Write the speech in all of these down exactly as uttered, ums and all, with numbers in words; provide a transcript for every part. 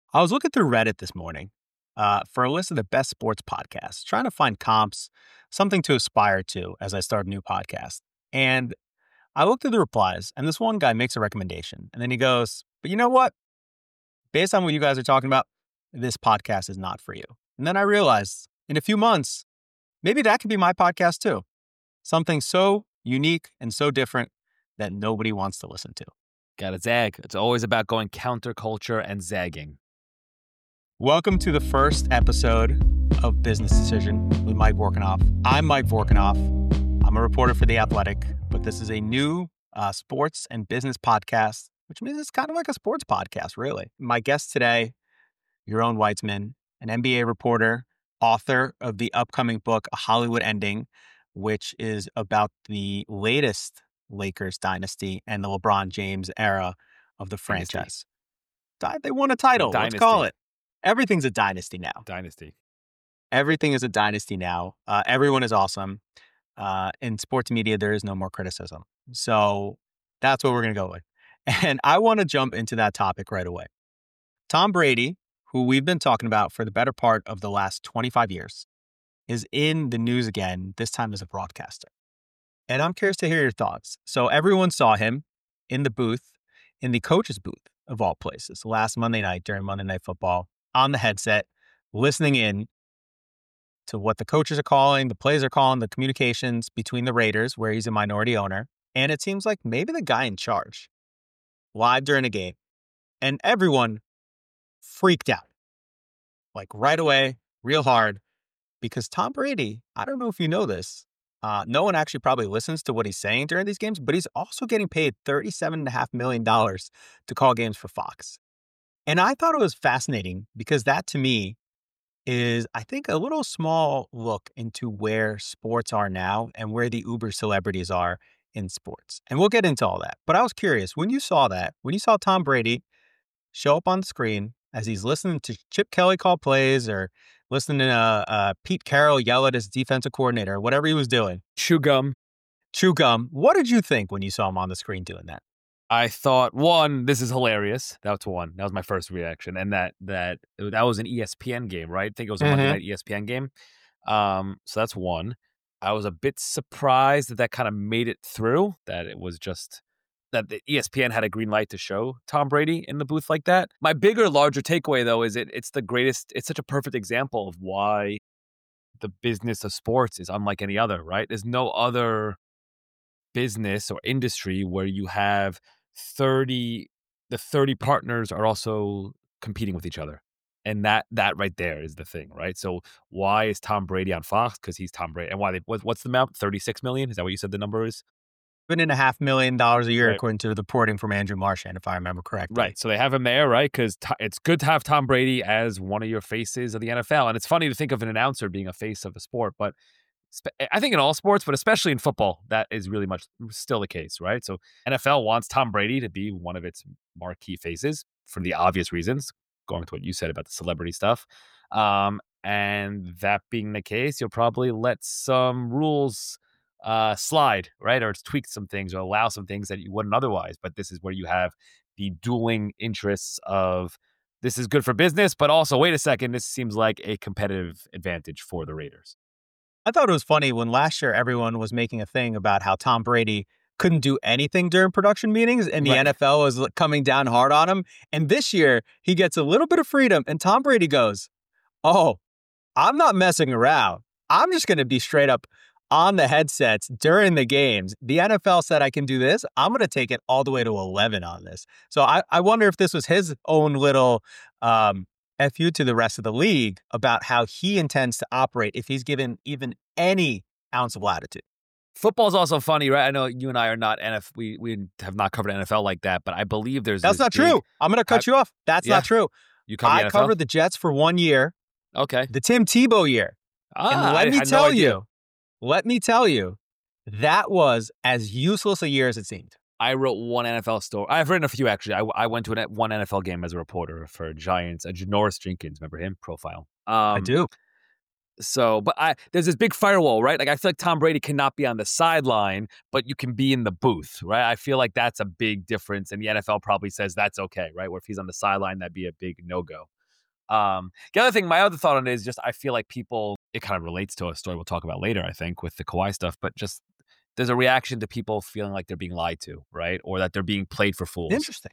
I was looking through Reddit this morning uh, for a list of the best sports podcasts, trying to find comps, something to aspire to as I start a new podcast. And I looked through the replies, and this one guy makes a recommendation. And then he goes, but you know what? Based on what you guys are talking about, this podcast is not for you. And then I realized in a few months, maybe that could be my podcast too. Something so unique and so different that nobody wants to listen to. Gotta zag. It's always about going counterculture and zagging. Welcome to the first episode of Business Decision with Mike Vorkanoff. I'm Mike Vorkanoff. I'm a reporter for The Athletic, but this is a new uh, sports and business podcast, which means it's kind of like a sports podcast, really. My guest today, Yaron Weitzman, an N B A reporter, author of the upcoming book, A Hollywood Ending, which is about the latest Lakers dynasty and the LeBron James era of the franchise. Dynasty. They won a title. Let's call it. Everything's a dynasty now. Dynasty. Everything is a dynasty now. Uh, everyone is awesome. Uh, in sports media, there is no more criticism. So that's what we're going to go with. And I want to jump into that topic right away. Tom Brady, who we've been talking about for the better part of the last twenty-five years, is in the news again, this time as a broadcaster. And I'm curious to hear your thoughts. So everyone saw him in the booth, in the coach's booth of all places, last Monday night during Monday Night Football, on the headset, listening in to what the coaches are calling, the plays are calling, the communications between the Raiders, where he's a minority owner. And it seems like maybe the guy in charge, live during a game. And everyone freaked out, like right away, real hard, because Tom Brady, I don't know if you know this, uh, no one actually probably listens to what he's saying during these games, but he's also getting paid thirty-seven point five million dollars to call games for Fox. And I thought it was fascinating because that to me is, I think, a little small look into where sports are now and where the uber celebrities are in sports. And we'll get into all that. But I was curious, when you saw that, when you saw Tom Brady show up on the screen as he's listening to Chip Kelly call plays or listening to uh, uh, Pete Carroll yell at his defensive coordinator, or whatever he was doing. Chew gum. Chew gum. What did you think when you saw him on the screen doing that? I thought, one, this is hilarious. That's one. That was my first reaction. And that that that was an E S P N game, right? I think it was a mm-hmm. Monday night E S P N game. Um, so that's one. I was a bit surprised that that kind of made it through, that it was just that the E S P N had a green light to show Tom Brady in the booth like that. My bigger, larger takeaway, though, is it it's the greatest, it's such a perfect example of why the business of sports is unlike any other, right? There's no other business or industry where you have thirty the thirty partners are also competing with each other, and that that right there is the thing, right? So why is Tom Brady on Fox? Because he's Tom Brady. And why they what, what's the amount? thirty-six million? Is that what you said the number is? Seven and a half million dollars a year, right, according to the reporting from Andrew Marchand, if I remember correctly. Right. So they have him there, right? Because t- it's good to have Tom Brady as one of your faces of the N F L. And it's funny to think of an announcer being a face of a sport, but I think in all sports, but especially in football, that is really much still the case, right? So N F L wants Tom Brady to be one of its marquee faces for the obvious reasons, going to what you said about the celebrity stuff. Um, and that being the case, you'll probably let some rules uh, slide, right? Or tweak some things or allow some things that you wouldn't otherwise. But this is where you have the dueling interests of this is good for business, but also, wait a second, this seems like a competitive advantage for the Raiders. I thought it was funny when last year everyone was making a thing about how Tom Brady couldn't do anything during production meetings and the right. N F L was coming down hard on him. And this year he gets a little bit of freedom and Tom Brady goes, oh, I'm not messing around. I'm just going to be straight up on the headsets during the games. The N F L said I can do this. I'm going to take it all the way to eleven on this. So I, I wonder if this was his own little um, F you to the rest of the league about how he intends to operate if he's given even any ounce of latitude. Football's also funny, right? I know you and I are not N F L. We we have not covered N F L like that, but I believe there's that's not big, true. I'm going to cut I, you off. That's yeah. not true. You cover I the N F L? Covered the Jets for one year. Okay, the Tim Tebow year. Ah, and let I me had tell no you, let me tell you, that was as useless a year as it seemed. I wrote one N F L story. I've written a few, actually. I, I went to an, one N F L game as a reporter for Giants. Uh, Janoris Jenkins, remember him? Profile. Um, I do. So, but I there's this big firewall, right? Like, I feel like Tom Brady cannot be on the sideline, but you can be in the booth, right? I feel like that's a big difference, and the N F L probably says that's okay, right? Where if he's on the sideline, that'd be a big no-go. Um, the other thing, my other thought on it is just I feel like people, it kind of relates to a story we'll talk about later, I think, with the Kawhi stuff, but just there's a reaction to people feeling like they're being lied to, right? Or that they're being played for fools. Interesting.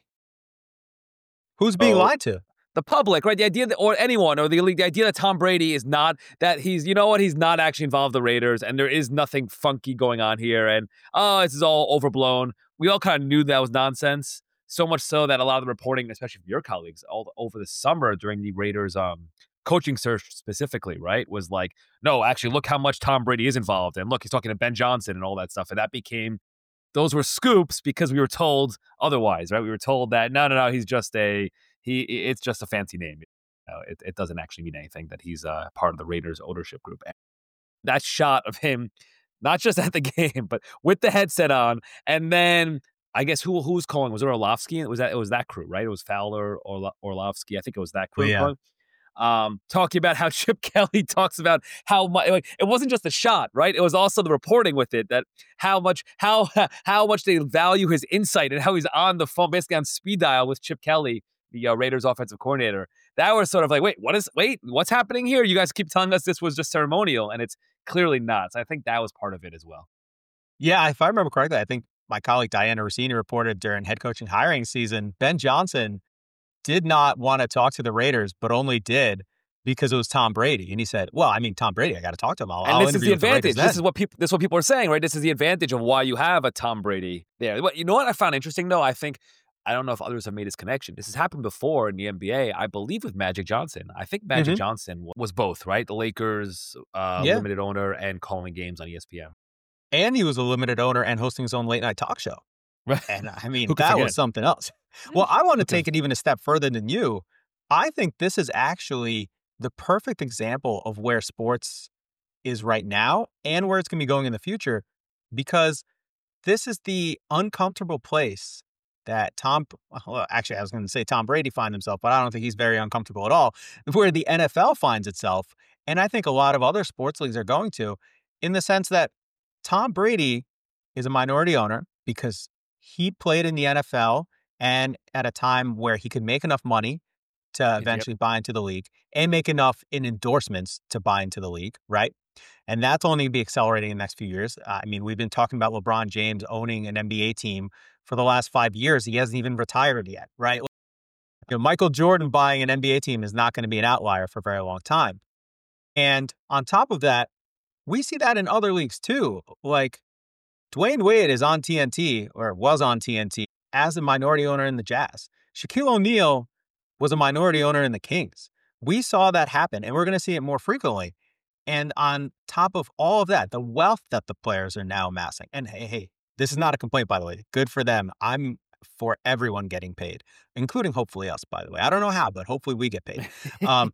Who's being So, lied to? the public, right? The idea that, or anyone, or the the idea that Tom Brady is not, that he's, you know what, he's not actually involved with the Raiders, and there is nothing funky going on here, and oh, this is all overblown. We all kind of knew that was nonsense. So much so that a lot of the reporting, especially from your colleagues, all over the summer during the Raiders um, coaching search specifically, right, was like, no, actually, look how much Tom Brady is involved, and look, he's talking to Ben Johnson and all that stuff, and that became, those were scoops because we were told otherwise, right? We were told that no, no, no, he's just a He, it's just a fancy name. You know, it, it doesn't actually mean anything that he's uh, part of the Raiders ownership group. That shot of him, not just at the game, but with the headset on, and then I guess who who was calling? Was it Orlovsky? It was that it was that crew, right? It was Fowler or Orlovsky. I think it was that crew. Oh, yeah. Um, talking about how Chip Kelly talks about how much, like, it wasn't just the shot, right? It was also the reporting with it, that how much how how much they value his insight and how he's on the phone, basically on speed dial with Chip Kelly, the uh, Raiders offensive coordinator. That was sort of like, wait, what is, wait, what's happening here? You guys keep telling us this was just ceremonial, and it's clearly not. So I think that was part of it as well. Yeah, if I remember correctly, I think my colleague Diana Rossini reported during head coaching hiring season, Ben Johnson did not want to talk to the Raiders, but only did because it was Tom Brady. And he said, well, I mean, Tom Brady, I got to talk to him. I'll, and I'll this is the interview with the Raiders advantage. This is what people, this is what people are saying, right? This is the advantage of why you have a Tom Brady there. But you know what I found interesting, though? I think, I don't know if others have made this connection. This has happened before in the N B A, I believe, with Magic Johnson. I think Magic Mhm. Johnson was both, right? The Lakers uh, Yeah. limited owner and calling games on E S P N. And he was a limited owner and hosting his own late night talk show. Right. And I mean, Who could that forget? was something else. Well, I want to Okay. take it even a step further than you. I think this is actually the perfect example of where sports is right now and where it's going to be going in the future, because this is the uncomfortable place that Tom, well, actually, I was going to say Tom Brady finds himself, but I don't think he's very uncomfortable at all, where the N F L finds itself. And I think a lot of other sports leagues are going to, in the sense that Tom Brady is a minority owner because he played in the N F L and at a time where he could make enough money to Yep. eventually buy into the league and make enough in endorsements to buy into the league, right? And that's only going to be accelerating in the next few years. Uh, I mean, we've been talking about LeBron James owning an N B A team for the last five years. He hasn't even retired yet, right? You know, Michael Jordan buying an N B A team is not going to be an outlier for a very long time. And on top of that, we see that in other leagues too. Like Dwayne Wade is on T N T, or was on T N T, as a minority owner in the Jazz. Shaquille O'Neal was a minority owner in the Kings. We saw that happen, and we're going to see it more frequently. And on top of all of that, the wealth that the players are now amassing. And hey, hey, this is not a complaint, by the way. Good for them. I'm for everyone getting paid, including hopefully us, by the way. I don't know how, but hopefully we get paid. Um,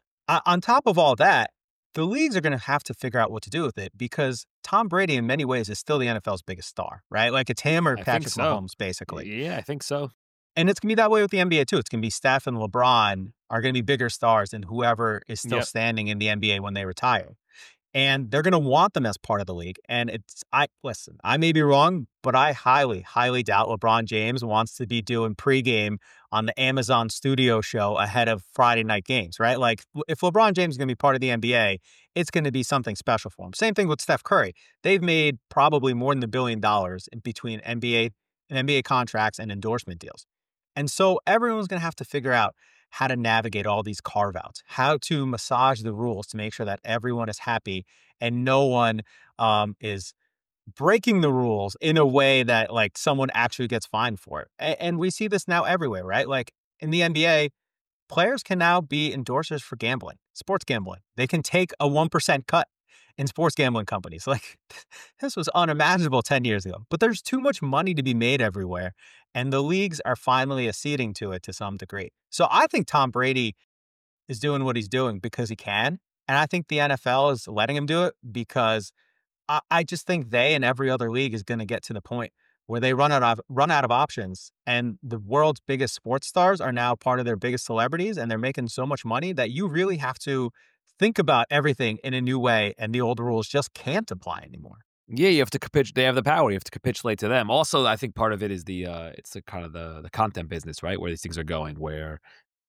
on top of all that, the leagues are going to have to figure out what to do with it, because Tom Brady, in many ways, is still the N F L's biggest star, right? Like it's him or I think Patrick so. Mahomes, basically. Yeah, I think so. And it's going to be that way with the N B A too. It's going to be Steph and LeBron are going to be bigger stars than whoever is still Yep. standing in the N B A when they retire. And they're going to want them as part of the league. And it's, I listen, I may be wrong, but I highly, highly doubt LeBron James wants to be doing pregame on the Amazon Studio show ahead of Friday night games, right? Like if LeBron James is going to be part of the N B A, it's going to be something special for him. Same thing with Steph Curry. They've made probably more than a billion dollars in between N B A and N B A contracts and endorsement deals. And so everyone's going to have to figure out how to navigate all these carve outs, how to massage the rules to make sure that everyone is happy and no one um, is breaking the rules in a way that like someone actually gets fined for it. A- and we see this now everywhere, right? Like in the N B A, players can now be endorsers for gambling, sports gambling. They can take a one percent cut in sports gambling companies. Like this was unimaginable ten years ago, but there's too much money to be made everywhere. And the leagues are finally acceding to it to some degree. So I think Tom Brady is doing what he's doing because he can. And I think the N F L is letting him do it because I, I just think they and every other league is going to get to the point where they run out of run out of options. And the world's biggest sports stars are now part of their biggest celebrities, and they're making so much money that you really have to think about everything in a new way. And the old rules just can't apply anymore. Yeah, you have to capitulate. They have the power. You have to capitulate to them. Also, I think part of it is the uh, it's the kind of the the content business, right? Where these things are going, where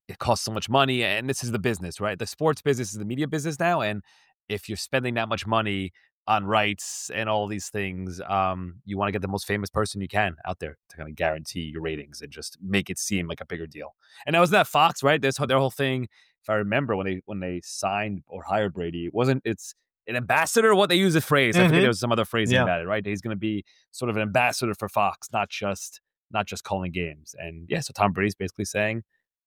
it costs so much money, and this is the business, right? The sports business is the media business now, and if you're spending that much money on rights and all these things, um, you want to get the most famous person you can out there to kind of guarantee your ratings and just make it seem like a bigger deal. And that was that Fox, right? This their whole thing, if I remember when they when they signed or hired Brady, it wasn't it's an ambassador. What they use the phrase, I forget there was some other phrasing Yeah. about it, right? He's going to be sort of an ambassador for Fox, not just not just calling games. And yeah, so Tom Brady's basically saying,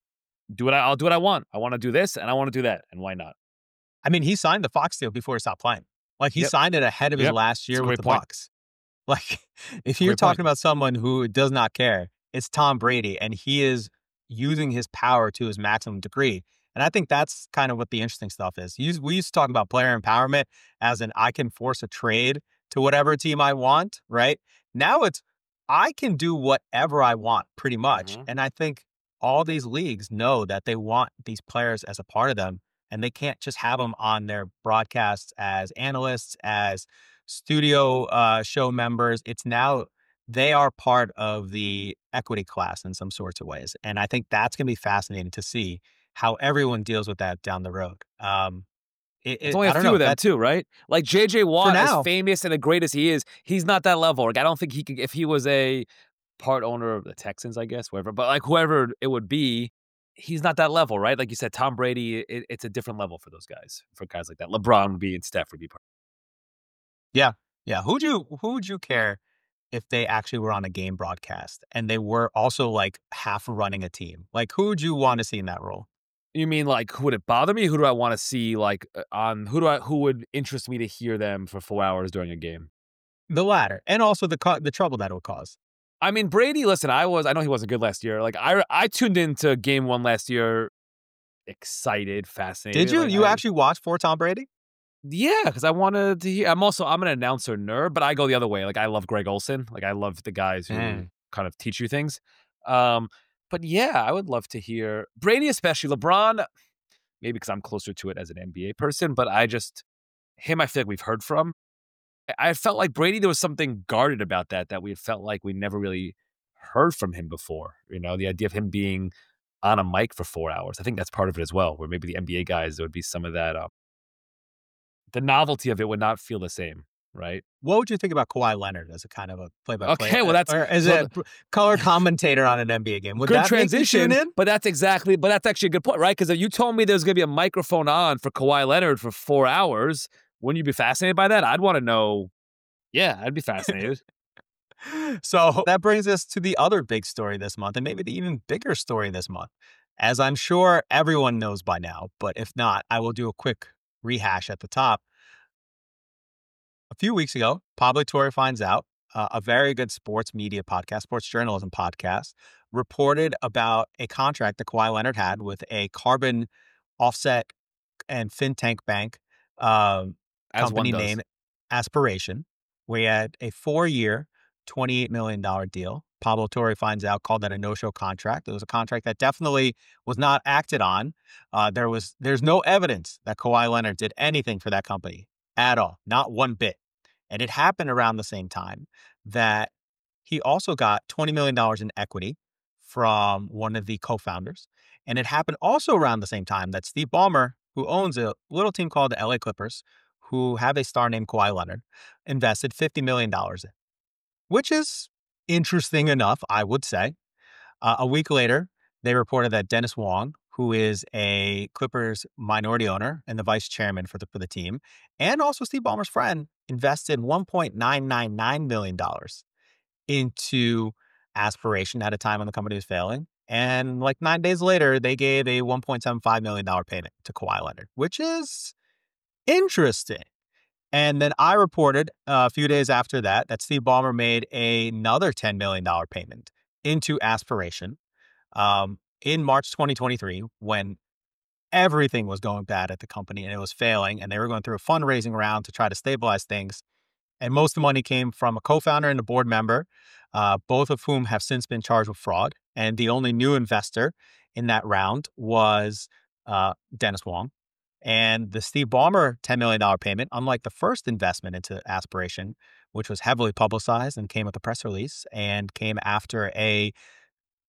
do what I, I'll do what I want. I want to do this and I want to do that. And why not? I mean, he signed the Fox deal before he stopped playing. Like, he Yep. signed it ahead of his Yep. last It's year a with great the point. Bucks. Like, if you're Great talking point. about someone who does not care, it's Tom Brady, and he is using his power to his maximum degree. And I think that's kind of what the interesting stuff is. You- We used to talk about player empowerment as in I can force a trade to whatever team I want, right? Now it's I can do whatever I want pretty much. Mhm. And I think all these leagues know that they want these players as a part of them, and they can't just have them on their broadcasts as analysts, as studio uh, show members. It's now they are part of the equity class in some sorts of ways. And I think that's going to be fascinating to see how everyone deals with that down the road. Um, it, It's it, only I a don't few know of them that too, right? Like J J Watt, as now. famous and as great as he is, he's not that level. Like I don't think he could if he was a part owner of the Texans, I guess, whatever. But like whoever it would be, he's not that level, right? Like you said, Tom Brady, it, it's a different level for those guys, for guys like that. LeBron would be and Steph would be part. Yeah. Yeah. Who'd you who would you care if they actually were on a game broadcast and they were also like half running a team? Like, who would you want to see in that role? You mean like who would it bother me? Who do I want to see like uh, on who do I who would interest me to hear them for four hours during a game? The latter, and also the co- the trouble that it would cause. I mean, Brady, listen, I was I know he wasn't good last year. Like I I tuned into game one last year excited, fascinated. Did you? Like, You I, actually watch for Tom Brady? yeah, because I wanted to hear. I'm also I'm an announcer nerd, but I go the other way. Like I love Greg Olson. Like I love the guys who Mm. kind of teach you things. Um, but yeah, I would love to hear Brady, especially LeBron. Maybe because I'm closer to it as an N B A person, but I just him. I feel like we've heard from. I I felt like Brady. There was something guarded about that that we felt like we never really heard from him before. You know, the idea of him being on a mic for four hours. I think that's part of it as well. Where maybe the N B A guys there would be some of that. Um, the novelty of it would not feel the same, right? What would you think about Kawhi Leonard as a kind of a play-by-play? Okay, well, that's- or as so a color commentator on an N B A game. Would Good that transition, make you tune in? but that's exactly, but that's actually a good point, right? Because if you told me there's going to be a microphone on for Kawhi Leonard for four hours, wouldn't you be fascinated by that? I'd want to know. Yeah, I'd be fascinated. So that brings us to the other big story this month, and maybe the even bigger story this month, as I'm sure everyone knows by now. But if not, I will do a quick rehash at the top. A few weeks ago, Pablo Torre Finds Out, uh, a very good sports media podcast, sports journalism podcast, reported about a contract that Kawhi Leonard had with a carbon offset and fintech bank um, As one company does. named Aspiration. We had a four-year, twenty-eight million dollars deal. Pablo Torre Finds Out called that a no-show contract. It was a contract that definitely was not acted on. Uh, there was there's no evidence that Kawhi Leonard did anything for that company at all, not one bit. And it happened around the same time that he also got twenty million dollars in equity from one of the co-founders. And it happened also around the same time that Steve Ballmer, who owns a little team called the L A Clippers, who have a star named Kawhi Leonard, invested fifty million dollars in, which is interesting enough, I would say. Uh, a week later, they reported that Dennis Wong, who is a Clippers minority owner and the vice chairman for the for the team, and also Steve Ballmer's friend, invested one point nine nine nine million dollars into Aspiration at a time when the company was failing. And like nine days later, they gave a one point seven five million dollars payment to Kawhi Leonard, which is interesting. And then I reported uh, a few days after that that Steve Ballmer made another ten million dollars payment into Aspiration um, in March twenty twenty-three when everything was going bad at the company and it was failing. And they were going through a fundraising round to try to stabilize things. And most of the money came from a co-founder and a board member, uh, both of whom have since been charged with fraud. And the only new investor in that round was uh, Dennis Wong. And the Steve Ballmer ten million dollars payment, unlike the first investment into Aspiration, which was heavily publicized and came with a press release and came after a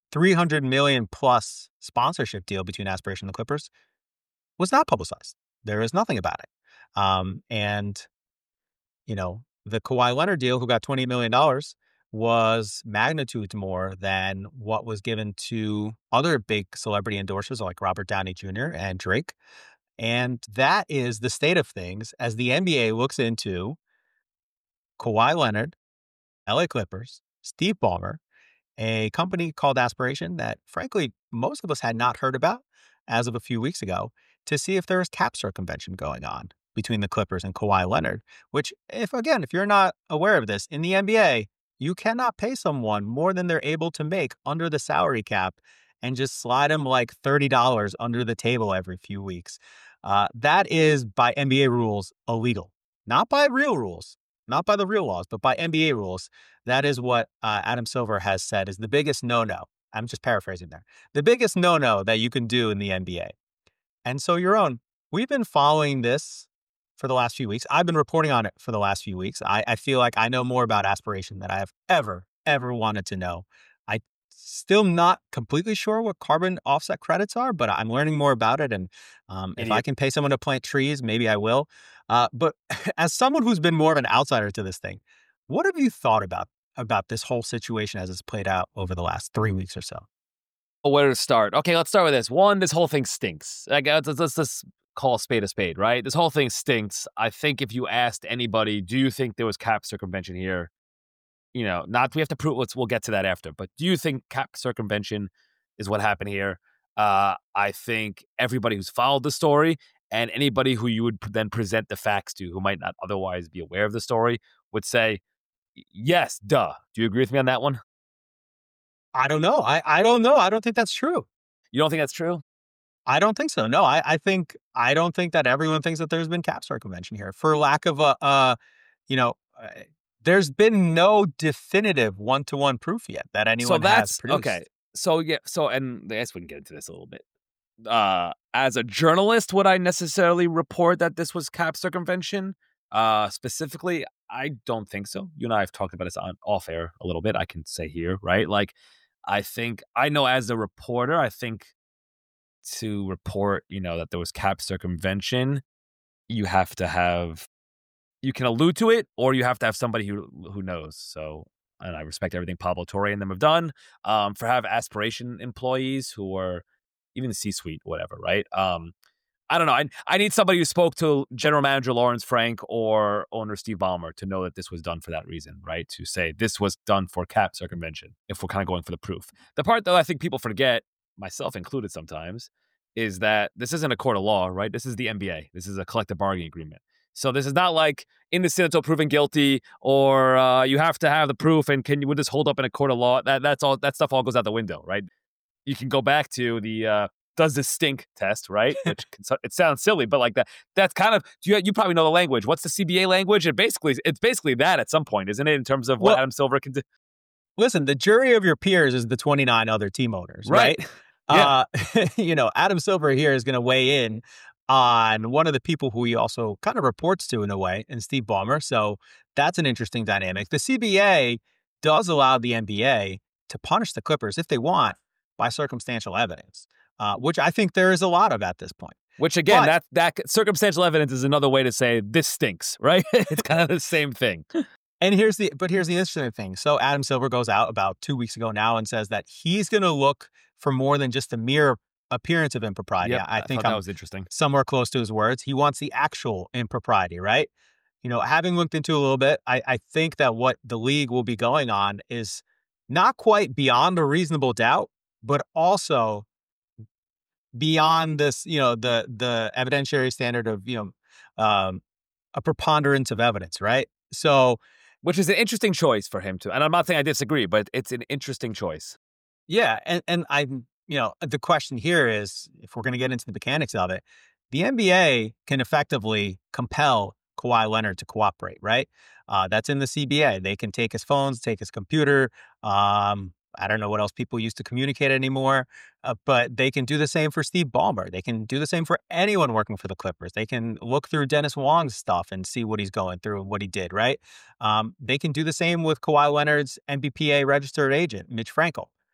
three hundred million plus sponsorship deal between Aspiration and the Clippers was not publicized. There is nothing about it. Um, and, you know, the Kawhi Leonard deal, who got twenty million dollars, was magnitudes more than what was given to other big celebrity endorsers like Robert Downey Junior and Drake. And that is the state of things as the N B A looks into Kawhi Leonard, L A Clippers, Steve Ballmer, a company called Aspiration that, frankly, most of us had not heard about as of a few weeks ago, to see if there was cap circumvention going on between the Clippers and Kawhi Leonard, which, if again, if you're not aware of this, in the N B A, you cannot pay someone more than they're able to make under the salary cap and just slide them like thirty dollars under the table every few weeks. Uh, that is, by N B A rules, illegal. Not by real rules, not by the real laws, but by N B A rules. That is what uh, Adam Silver has said is the biggest no-no. I'm just paraphrasing there. The biggest no-no that you can do in the N B A. And so, Yaron, we've been following this for the last few weeks. I've been reporting on it for the last few weeks. I, I feel like I know more about Aspiration than I have ever, ever wanted to know. I still not completely sure what carbon offset credits are, but I'm learning more about it. And um, if I can pay someone to plant trees, maybe I will. Uh, but as someone who's been more of an outsider to this thing, what have you thought about about this whole situation as it's played out over the last three weeks or so? Where to start? Okay, let's start with this. One, this whole thing stinks. Like, let's, let's just call a spade a spade, right? This whole thing stinks. I think if you asked anybody, do you think there was cap circumvention here? You know, not we have to prove. Let's we'll get to that after. But do you think cap circumvention is what happened here? Uh, I think everybody who's followed the story and anybody who you would then present the facts to, who might not otherwise be aware of the story, would say, yes, duh. Do you agree with me on that one? I don't know. I, I don't know. I don't think that's true. You don't think that's true? I don't think so. No, I, I think I don't think that everyone thinks that there's been cap circumvention here for lack of a, uh, you know, uh, there's been no definitive one-to-one proof yet that anyone so that's, has produced. Okay. So, yeah. So, and I guess we can get into this a little bit. Uh, as a journalist, would I necessarily report that this was cap circumvention? Uh, specifically, I don't think so. You and I have talked about this on off air a little bit. I can say here, right? Like, I think, I know as a reporter, I think to report, you know, that there was cap circumvention, you have to have, you can allude to it, or you have to have somebody who who knows. So, and I respect everything Pablo Torre and them have done. Um, for have Aspiration employees who are even the C-suite, whatever, right? Um, I don't know. I I need somebody who spoke to General Manager Lawrence Frank or owner Steve Ballmer to know that this was done for that reason, right? To say this was done for cap circumvention, if we're kind of going for the proof. The part that I think people forget, myself included sometimes, is that this isn't a court of law, right? This is the N B A. This is a collective bargaining agreement. So this is not like innocent until proven guilty, or uh, you have to have the proof, and can you would this hold up in a court of law? That that's all. That stuff all goes out the window, right? You can go back to the uh, does this stink test, right? Which can, it sounds silly, but like that. That's kind of you. You probably know the language. What's the C B A language? It basically it's basically that at some point, isn't it? In terms of what well, Adam Silver can do. Listen, the jury of your peers is the twenty-nine other team owners, right? right? Yeah. Uh, you know, Adam Silver here is going to weigh in on one of the people who he also kind of reports to in a way, and Steve Ballmer. So that's an interesting dynamic. The C B A does allow the N B A to punish the Clippers if they want by circumstantial evidence, uh, which I think there is a lot of at this point. Which again, but, that that circumstantial evidence is another way to say this stinks, right? It's kind of the same thing. And here's the, but here's the interesting thing. So Adam Silver goes out about two weeks ago now and says that he's going to look for more than just a mere appearance of impropriety. Yep, I, I think that I'm was interesting. Somewhere close to his words. He wants the actual impropriety, right? You know, having looked into a little bit, I, I think that what the league will be going on is not quite beyond a reasonable doubt, but also beyond this, you know, the the evidentiary standard of, you know, um, a preponderance of evidence, right? So, which is an interesting choice for him to, and I'm not saying I disagree, but it's an interesting choice. Yeah, and and I, you know, the question here is, if we're going to get into the mechanics of it, the N B A can effectively compel Kawhi Leonard to cooperate, right? Uh, that's in the C B A. They can take his phones, take his computer. Um, I don't know what else people use to communicate anymore, uh, but they can do the same for Steve Ballmer. They can do the same for anyone working for the Clippers. They can look through Dennis Wong's stuff and see what he's going through and what he did, right? Um, they can do the same with Kawhi Leonard's N B P A registered agent, Mitch Frankel.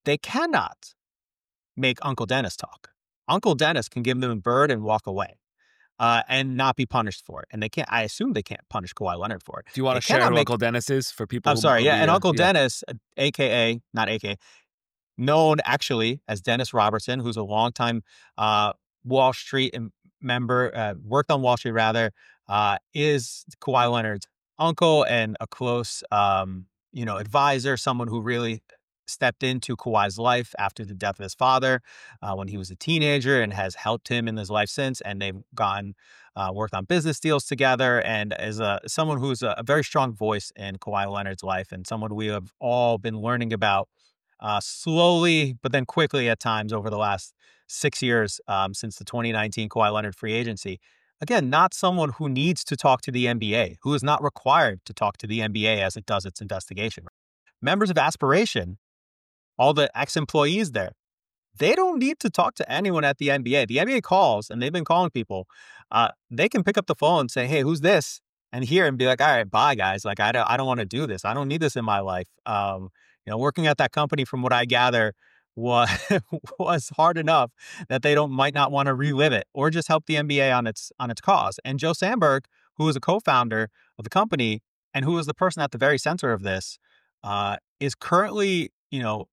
they cannot make Uncle Dennis talk. Uncle Dennis can give them a bird and walk away. Uh, and not be punished for it. And they can't, I assume they can't punish Kawhi Leonard for it. Do you want they to share who make, Uncle Dennis is for people I'm who sorry, yeah. be, And uh, Uncle yeah. Dennis, A K A, not A K A, known actually as Dennis Robertson, who's a longtime uh, Wall Street member, uh, worked on Wall Street rather, uh, is Kawhi Leonard's uncle and a close, um, you know, advisor, someone who really stepped into Kawhi's life after the death of his father uh, when he was a teenager and has helped him in his life since. And they've gone, uh, worked on business deals together and is a, someone who's a, a very strong voice in Kawhi Leonard's life and someone we have all been learning about uh, slowly, but then quickly at times over the last six years um, since the twenty nineteen Kawhi Leonard free agency. Again, not someone who needs to talk to the N B A, who is not required to talk to the N B A as it does its investigation. Members of Aspiration, all the ex-employees there, they don't need to talk to anyone at the N B A. The N B A calls, and they've been calling people. Uh, they can pick up the phone and say, hey, who's this? And hear and be like, all right, bye, guys. Like, I don't, I don't want to do this. I don't need this in my life. Um, you know, working at that company, from what I gather, was, was hard enough that they don't might not want to relive it or just help the N B A on its on its cause. And Joe Sandberg, who is a co-founder of the company and who is the person at the very center of this, uh, is currently, you know,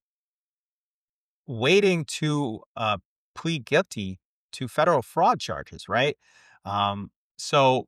waiting to uh, plead guilty to federal fraud charges, right? Um, so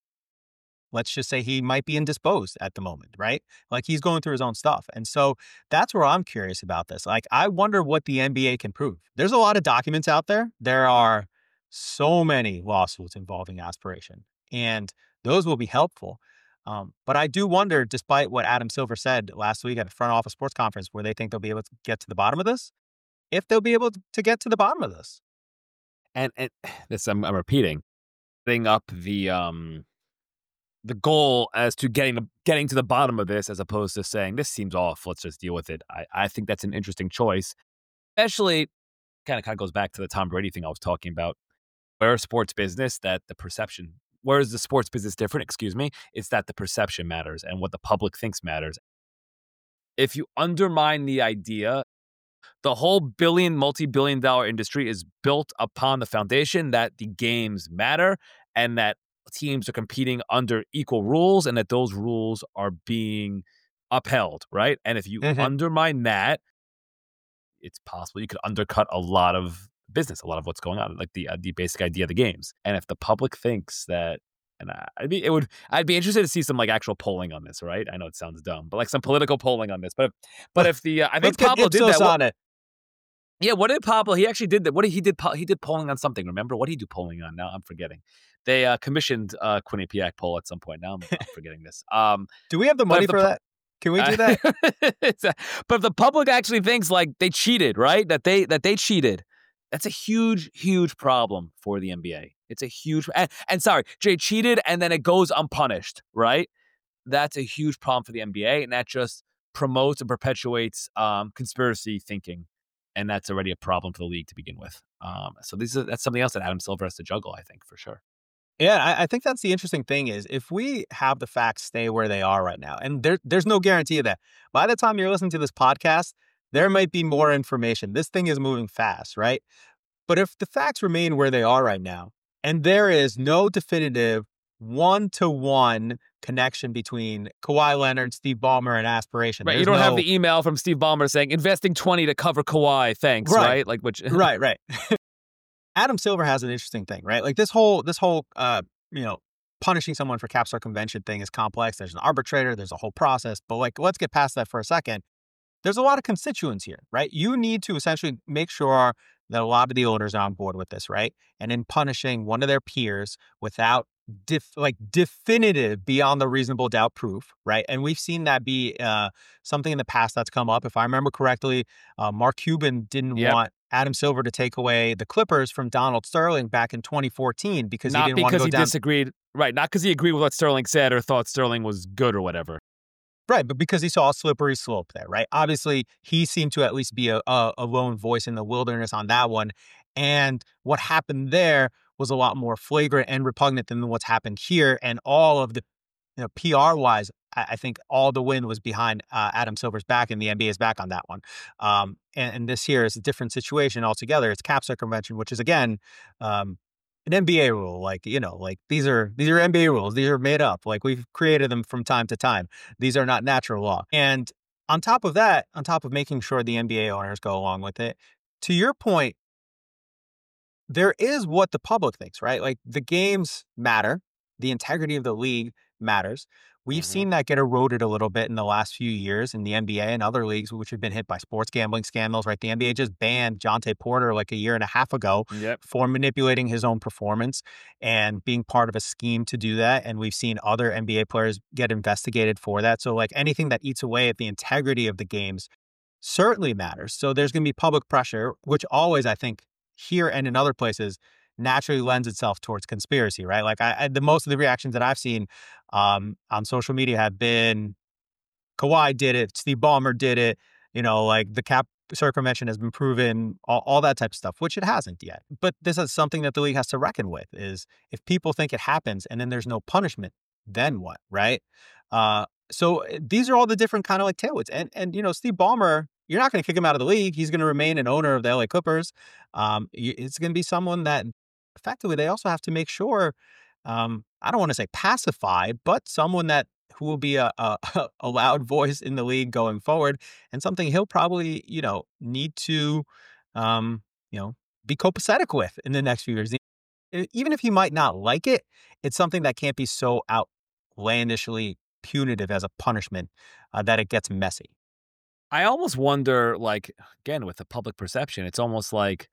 let's just say he might be indisposed at the moment, right? Like he's going through his own stuff. And so that's where I'm curious about this. Like, I wonder what the N B A can prove. There's a lot of documents out there. There are so many lawsuits involving Aspiration, and those will be helpful. Um, but I do wonder, despite what Adam Silver said last week at a front office sports conference, where they think they'll be able to get to the bottom of this, if they'll be able to get to the bottom of this. And, and this, I'm, I'm repeating, setting up the um the goal as to getting to, getting to the bottom of this, as opposed to saying this seems off, let's just deal with it. I, I think that's an interesting choice, especially kind of kind of goes back to the Tom Brady thing I was talking about. Where sports business, that the perception, where is the sports business different? Excuse me, it's that the perception matters and what the public thinks matters. If you undermine the idea, the whole billion, multi-billion dollar industry is built upon the foundation that the games matter and that teams are competing under equal rules and that those rules are being upheld, right? And if you mm-hmm. undermine that, it's possible you could undercut a lot of business, a lot of what's going on, like the uh, the basic idea of the games. And if the public thinks that, and I, I'd be, it would, I'd be interested to see some like actual polling on this, right? I know it sounds dumb, but like some political polling on this. But, if, but if the, uh, I think Pablo did that. On it. Yeah, what did Pablo? He actually did that. What did he did? He did polling on something. Remember what did he do polling on? Now I'm forgetting. They uh, commissioned uh, Quinnipiac poll at some point. Now I'm, I'm forgetting this. Um, do we have the money for the, that? Can we do that? a, but if the public actually thinks like they cheated, right? That they that they cheated. That's a huge, huge problem for the N B A. It's a huge and, and sorry, Jay cheated and then it goes unpunished, right? That's a huge problem for the N B A, and that just promotes and perpetuates um, conspiracy thinking. And that's already a problem for the league to begin with. Um, so this is that's something else that Adam Silver has to juggle, I think, for sure. Yeah, I, I think that's the interesting thing is if we have the facts stay where they are right now, and there, there's no guarantee of that. By the time you're listening to this podcast, there might be more information. This thing is moving fast, right? But if the facts remain where they are right now, and there is no definitive one-to-one connection between Kawhi Leonard, Steve Ballmer, and Aspiration. Right, There's you don't no... have the email from Steve Ballmer saying investing twenty to cover Kawhi, thanks, right? right? Like which Right, right. Adam Silver has an interesting thing, right? Like this whole this whole uh, you know, punishing someone for cap circumvention thing is complex. There's an arbitrator, there's a whole process, but like let's get past that for a second. There's a lot of constituents here, right? You need to essentially make sure that a lot of the owners are on board with this, right? And in punishing one of their peers without Def, like definitive beyond the reasonable doubt proof, right? And we've seen that be uh, something in the past that's come up. If I remember correctly, uh, Mark Cuban didn't yep. want Adam Silver to take away the Clippers from Donald Sterling back in twenty fourteen because not he didn't want to go down. Not because he disagreed, right? Not because he agreed with what Sterling said or thought Sterling was good or whatever. Right, but because he saw a slippery slope there, right? Obviously, he seemed to at least be a, a, a lone voice in the wilderness on that one. And what happened there was a lot more flagrant and repugnant than what's happened here. And all of the, you know, P R-wise, I, I think all the wind was behind uh, Adam Silver's back, and the N B A's back on that one. Um, and, and this here is a different situation altogether. It's cap circumvention, which is again um, an N B A rule. Like you know, like these are these are N B A rules. These are made up. Like we've created them from time to time. These are not natural law. And on top of that, on top of making sure the N B A owners go along with it, to your point, there is what the public thinks, right? Like the games matter, the integrity of the league matters. We've hmm seen that get eroded a little bit in the last few years in the N B A and other leagues, which have been hit by sports gambling scandals, right? The N B A just banned Jonte Porter like a year and a half ago Yep. for manipulating his own performance and being part of a scheme to do that. And we've seen other N B A players get investigated for that. So, like anything that eats away at the integrity of the games certainly matters. So, there's going to be public pressure, which always, I think, here and in other places naturally lends itself towards conspiracy, right? Like I, I the most of the reactions that I've seen um, on social media have been Kawhi did it, Steve Ballmer did it, you know, like the cap circumvention has been proven, all, all that type of stuff, which it hasn't yet. But this is something that the league has to reckon with is if people think it happens and then there's no punishment, then what, right? Uh, so uh, these are all the different kind of like tailwinds. And, and, you know, Steve Ballmer, you're not going to kick him out of the league. He's going to remain an owner of the L A Clippers. Um, y- it's going to be someone that effectively they also have to make sure, um, I don't want to say pacify, but someone that who will be a, a a loud voice in the league going forward, and something he'll probably you know need to, um, you know, be copacetic with in the next few years. E- Even if he might not like it, it's something that can't be so outlandishly punitive as a punishment uh, that it gets messy. I almost wonder, like, again, with the public perception, it's almost like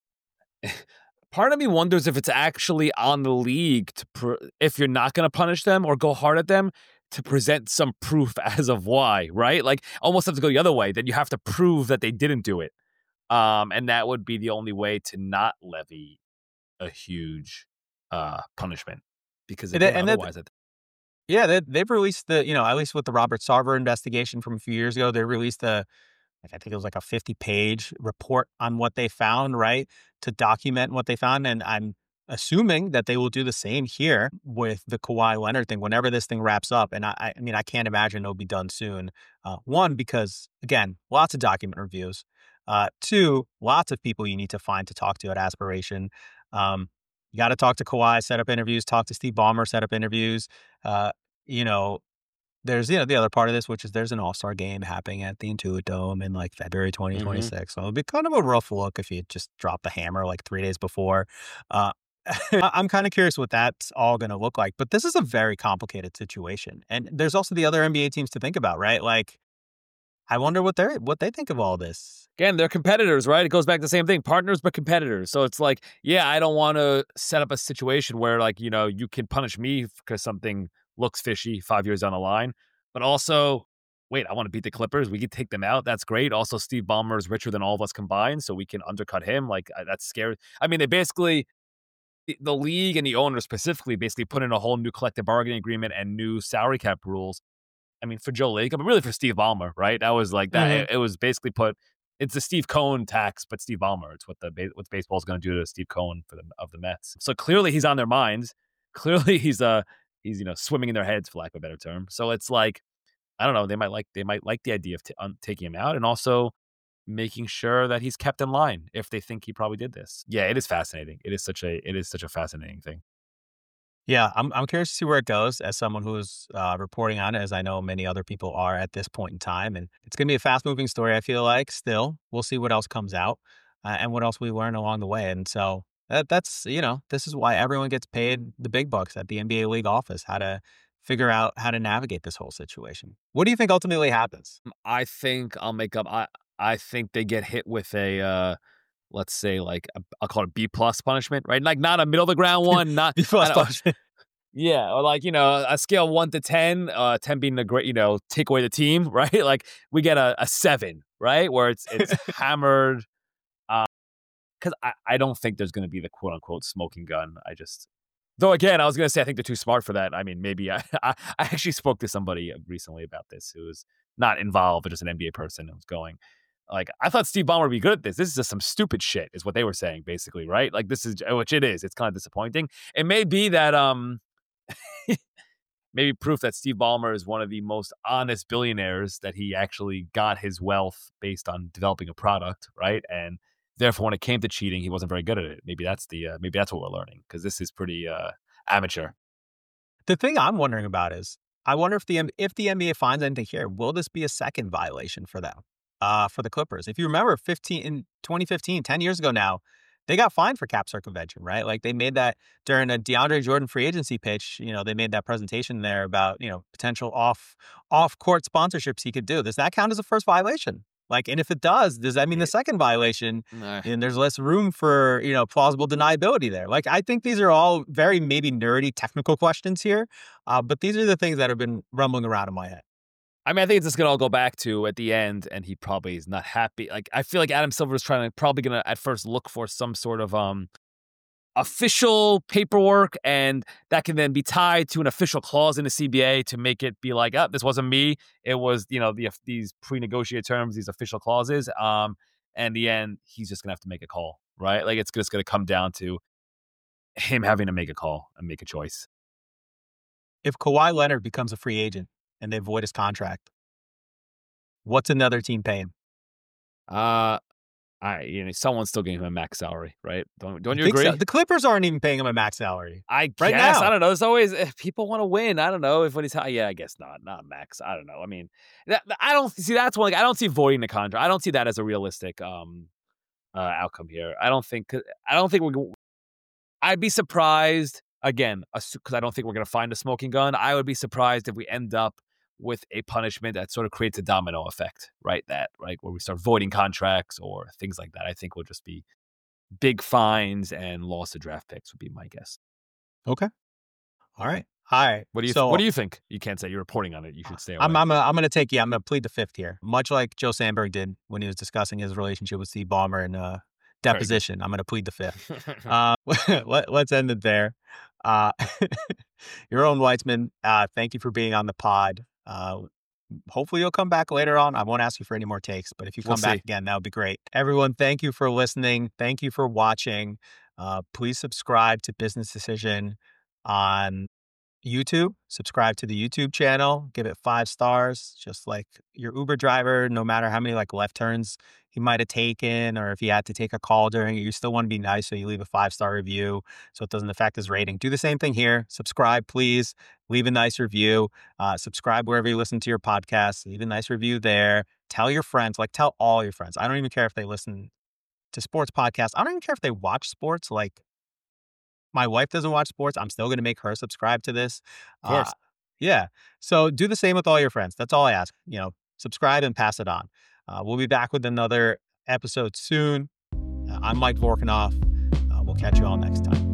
part of me wonders if it's actually on the league to, pr- if you're not going to punish them or go hard at them, to present some proof as of why, right? Like, almost have to go the other way, that you have to prove that they didn't do it. Um, and that would be the only way to not levy a huge uh, punishment. Because, And, that, again, and that, otherwise, I yeah, they, they've released the you know at least with the Robert Sarver investigation from a few years ago, they released a like I think it was like a fifty page report on what they found, right? To document what they found. And I'm assuming that they will do the same here with the Kawhi Leonard thing whenever this thing wraps up. And I, I mean, I can't imagine it'll be done soon. Uh, one, because again, lots of document reviews. Uh, two, lots of people you need to find to talk to at Aspiration. Um, you got to talk to Kawhi, set up interviews, talk to Steve Ballmer, set up interviews. Uh, you know, there's, you know, the other part of this, which is there's an All-Star game happening at the Intuit Dome in like February mm-hmm. twenty twenty-six. So it'll be kind of a rough look if you just drop the hammer like three days before. Uh, I- I'm kind of curious what that's all going to look like. But this is a very complicated situation. And there's also the other N B A teams to think about, right? Like, I wonder what they're what they think of all this. Again, they're competitors, right? It goes back to the same thing, partners but competitors. So it's like, yeah, I don't want to set up a situation where, like, you know, you can punish me because something looks fishy five years down the line. But also, wait, I want to beat the Clippers. We can take them out. That's great. Also, Steve Ballmer is richer than all of us combined, so we can undercut him. Like, I- that's scary. I mean, they basically, the- the league and the owner specifically basically put in a whole new collective bargaining agreement and new salary cap rules. I mean, for Joe Lacob, but really for Steve Ballmer, right? That was like that. Mhm. It, it was basically put. It's the Steve Cohen tax, but Steve Ballmer. It's what the ba- what baseball's going to do to Steve Cohen for the of the Mets. So clearly he's on their minds. Clearly he's uh he's you know swimming in their heads, for lack of a better term. So it's like, I don't know. They might like they might like the idea of t- um, taking him out and also making sure that he's kept in line if they think he probably did this. Yeah, it is fascinating. It is such a it is such a fascinating thing. Yeah, I'm I'm curious to see where it goes as someone who's uh, reporting on it, as I know many other people are at this point in time. And it's going to be a fast moving story, I feel like. Still, we'll see what else comes out uh, and what else we learn along the way. And so that, that's, you know, this is why everyone gets paid the big bucks at the N B A league office, how to figure out how to navigate this whole situation. What do you think ultimately happens? I think I'll make up. I I think they get hit with a. Uh, let's say like a, I'll call it B plus punishment, right? Like not a middle of the ground one, not B plus I don't- punishment. yeah, or like you know a scale one to ten, uh, ten being the great, you know, take away the team, right? Like we get a, a seven, right, where it's it's hammered. Because I, I don't think there's going to be the quote unquote smoking gun. I just though again I was going to say I think they're too smart for that. I mean maybe I I, I actually spoke to somebody recently about this who was not involved, but just an N B A person who was going. Like, I thought Steve Ballmer would be good at this. This is just some stupid shit, is what they were saying, basically, right? Like, this is, which it is. It's kind of disappointing. It may be that, um, maybe proof that Steve Ballmer is one of the most honest billionaires, that he actually got his wealth based on developing a product, right? And therefore, when it came to cheating, he wasn't very good at it. Maybe that's the uh, maybe that's what we're learning, because this is pretty uh, amateur. The thing I'm wondering about is, I wonder if the if the N B A finds anything here, will this be a second violation for them, uh, for the Clippers? If you remember, fifteen in twenty fifteen, ten years ago now, they got fined for cap circumvention, right? Like they made that during a DeAndre Jordan free agency pitch. You know, they made that presentation there about, you know, potential off off court sponsorships he could do. Does that count as a first violation? Like, and if it does, does that mean the second violation? Nah. And there's less room for, you know, plausible deniability there. Like, I think these are all very maybe nerdy technical questions here, uh, but these are the things that have been rumbling around in my head. I mean, I think it's just going to all go back to at the end, and he probably is not happy. Like, I feel like Adam Silver is trying to probably going to at first look for some sort of um official paperwork, and that can then be tied to an official clause in the C B A to make it be like, oh, this wasn't me. It was, you know, the these pre-negotiated terms, these official clauses. Um, and in the end, he's just going to have to make a call, right? Like, it's just going to come down to him having to make a call and make a choice. If Kawhi Leonard becomes a free agent and they void his contract, what's another team paying? Uh, I you know someone's still giving him a max salary, right? Don't don't you Think agree? so? The Clippers aren't even paying him a max salary. I guess Right now. I don't know. There's always if people want to win. I don't know if when he's yeah, I guess not, not max. I don't know. I mean, that, I don't see that's one. Like, I don't see voiding the contract. I don't see that as a realistic um uh, outcome here. I don't think. I don't think we're. I'd be surprised again because I don't think we're going to find a smoking gun. I would be surprised if we end up with a punishment that sort of creates a domino effect, right? That, right, where we start voiding contracts or things like that. I think will just be big fines and loss of draft picks would be my guess. Okay. All right. Hi. What do you so, What do you think? You can't say you're reporting on it. You should stay away. I'm I'm, a, I'm going to take yeah. I'm going to plead the fifth here, much like Joe Sandberg did when he was discussing his relationship with Steve Ballmer in uh, deposition. I'm going to plead the fifth. uh, let, let's end it there. Uh, your own Weitzman. Uh, thank you for being on the pod. Uh, hopefully you'll come back later on. I won't ask you for any more takes, but if you come We'll back see. again, that would be great. Everyone, thank you for listening. Thank you for watching. Uh, please subscribe to Business Decision on YouTube. Subscribe to the YouTube channel. Give it five stars, just like your Uber driver. No matter how many like left turns he might have taken, or if he had to take a call during it, you still want to be nice, so you leave a five star review so it doesn't affect his rating. Do the same thing here. Subscribe, please. Leave a nice review. Uh, subscribe wherever you listen to your podcast. Leave a nice review there. Tell your friends. Like, tell all your friends. I don't even care if they listen to sports podcasts. I don't even care if they watch sports. Like, my wife doesn't watch sports. I'm still going to make her subscribe to this. Of course. Uh, yeah. So do the same with all your friends. That's all I ask. You know, subscribe and pass it on. Uh, we'll be back with another episode soon. Uh, I'm Mike Vorkanoff. Uh, we'll catch you all next time.